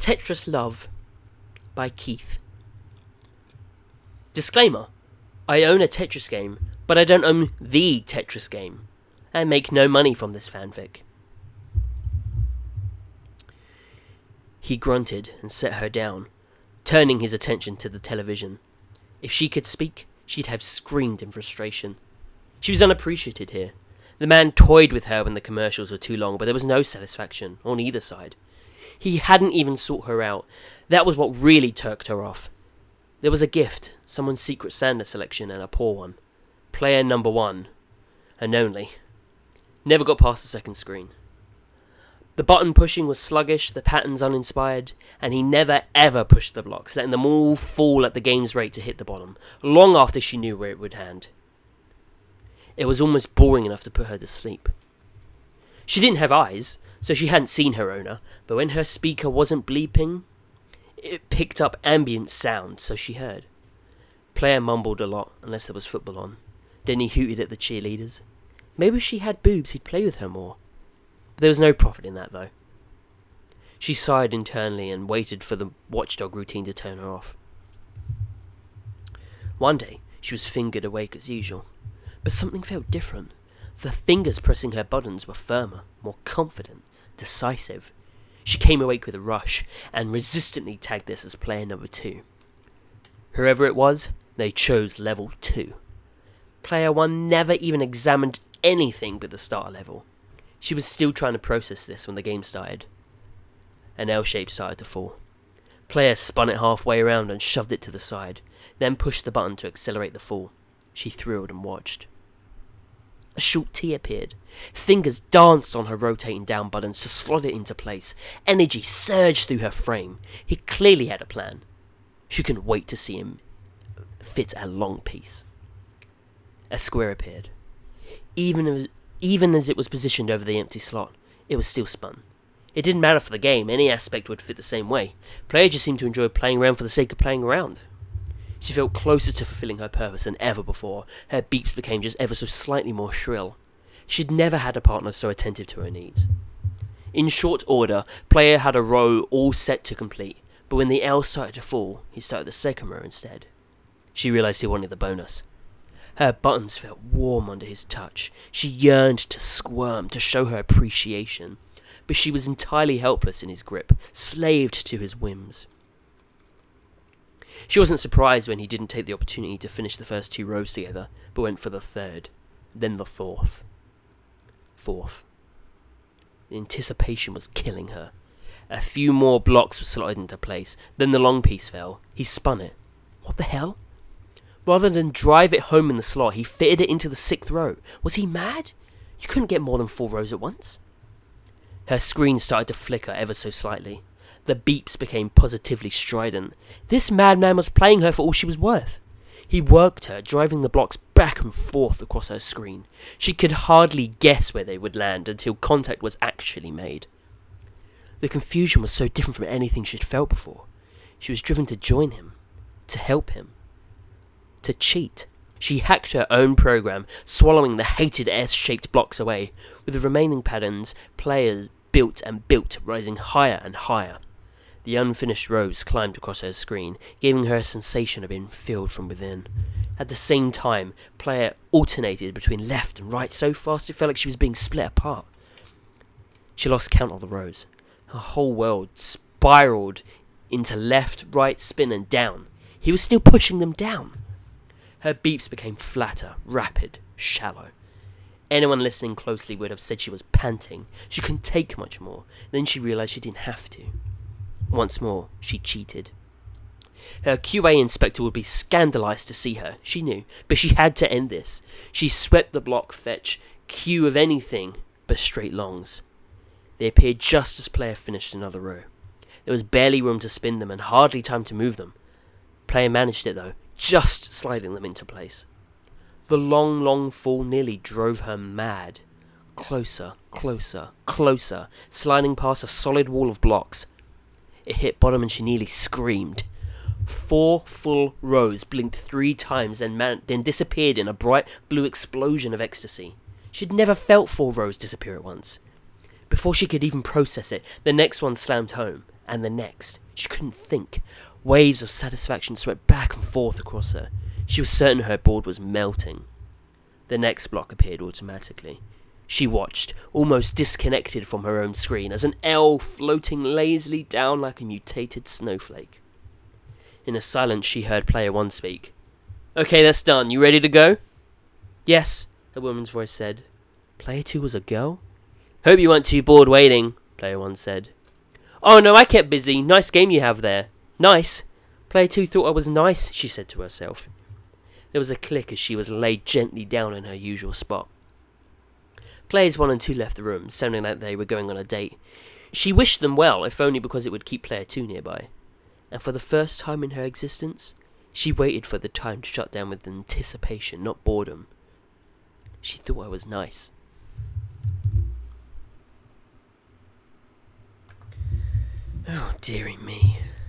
Tetris Love by Keith. Disclaimer: I own a Tetris game, but I don't own the Tetris game, and make no money from this fanfic. He grunted and set her down, turning his attention to the television. If she could speak, she'd have screamed in frustration. She was unappreciated here. The man toyed with her when the commercials were too long, but there was no satisfaction on either side. He hadn't even sought her out. That was what really turked her off. There was a gift, someone's Secret Santa selection, and a poor one. Player number 1, and only. Never got past the second screen. The button pushing was sluggish, the patterns uninspired, and he never ever pushed the blocks, letting them all fall at the game's rate to hit the bottom, long after she knew where it would hand. It was almost boring enough to put her to sleep. She didn't have eyes, so she hadn't seen her owner, but when her speaker wasn't bleeping, it picked up ambient sound, so she heard. Player mumbled a lot, unless there was football on. Then he hooted at the cheerleaders. Maybe if she had boobs, he'd play with her more. But there was no profit in that, though. She sighed internally and waited for the watchdog routine to turn her off. One day, she was fingered awake as usual. But something felt different. The fingers pressing her buttons were firmer, more confident, decisive. She came awake with a rush, and resistantly tagged this as player number 2. Whoever it was, they chose level 2. Player 1 never even examined anything but the starter level. She was still trying to process this when the game started. An L-shape started to fall. Player spun it halfway around and shoved it to the side, then pushed the button to accelerate the fall. She thrilled and watched. A short T appeared. Fingers danced on her rotating down buttons to slot it into place. Energy surged through her frame. He clearly had a plan. She couldn't wait to see him fit a long piece. A square appeared. Even as it was positioned over the empty slot, it was still spun. It didn't matter for the game, any aspect would fit the same way. Player just seemed to enjoy playing around for the sake of playing around. She felt closer to fulfilling her purpose than ever before. Her beeps became just ever so slightly more shrill. She'd never had a partner so attentive to her needs. In short order, Player had a row all set to complete, but when the L started to fall, he started the second row instead. She realised he wanted the bonus. Her buttons felt warm under his touch. She yearned to squirm, to show her appreciation, but she was entirely helpless in his grip, slaved to his whims. She wasn't surprised when he didn't take the opportunity to finish the first 2 rows together, but went for the third, then the fourth. The anticipation was killing her. A few more blocks were slotted into place, then the long piece fell. He spun it. What the hell? Rather than drive it home in the slot, he fitted it into the 6th row. Was he mad? You couldn't get more than 4 rows at once. Her screen started to flicker ever so slightly. The beeps became positively strident. This madman was playing her for all she was worth. He worked her, driving the blocks back and forth across her screen. She could hardly guess where they would land until contact was actually made. The confusion was so different from anything she'd felt before. She was driven to join him, to help him, to cheat. She hacked her own program, swallowing the hated S-shaped blocks away. With the remaining patterns, players built and built, rising higher and higher. The unfinished rows climbed across her screen, giving her a sensation of being filled from within. At the same time, Player alternated between left and right so fast it felt like she was being split apart. She lost count of the rows. Her whole world spiraled into left, right, spin and down. He was still pushing them down. Her beeps became flatter, rapid, shallow. Anyone listening closely would have said she was panting. She couldn't take much more. Then she realised she didn't have to. Once more, she cheated. Her QA inspector would be scandalised to see her, she knew, but she had to end this. She swept the block fetch queue of anything but straight longs. They appeared just as Player finished another row. There was barely room to spin them and hardly time to move them. Player managed it though, just sliding them into place. The long fall nearly drove her mad. Closer, closer, closer, sliding past a solid wall of blocks. It hit bottom and she nearly screamed. 4 full rows blinked 3 times, then disappeared in a bright blue explosion of ecstasy. She'd never felt 4 rows disappear at once. Before she could even process it, the next one slammed home, and the next. She couldn't think. Waves of satisfaction swept back and forth across her. She was certain her board was melting. The next block appeared automatically. She watched, almost disconnected from her own screen, as an L floating lazily down like a mutated snowflake. In the silence, she heard Player 1 speak. "Okay, that's done. You ready to go?" "Yes," a woman's voice said. Player 2 was a girl? "Hope you weren't too bored waiting," Player 1 said. "Oh no, I kept busy. Nice game you have there." "Nice? Player 2 thought I was nice," she said to herself. There was a click as she was laid gently down in her usual spot. Players 1 and 2 left the room, sounding like they were going on a date. She wished them well, if only because it would keep Player 2 nearby. And for the first time in her existence, she waited for the time to shut down with anticipation, not boredom. She thought I was nice. Oh, dearie me.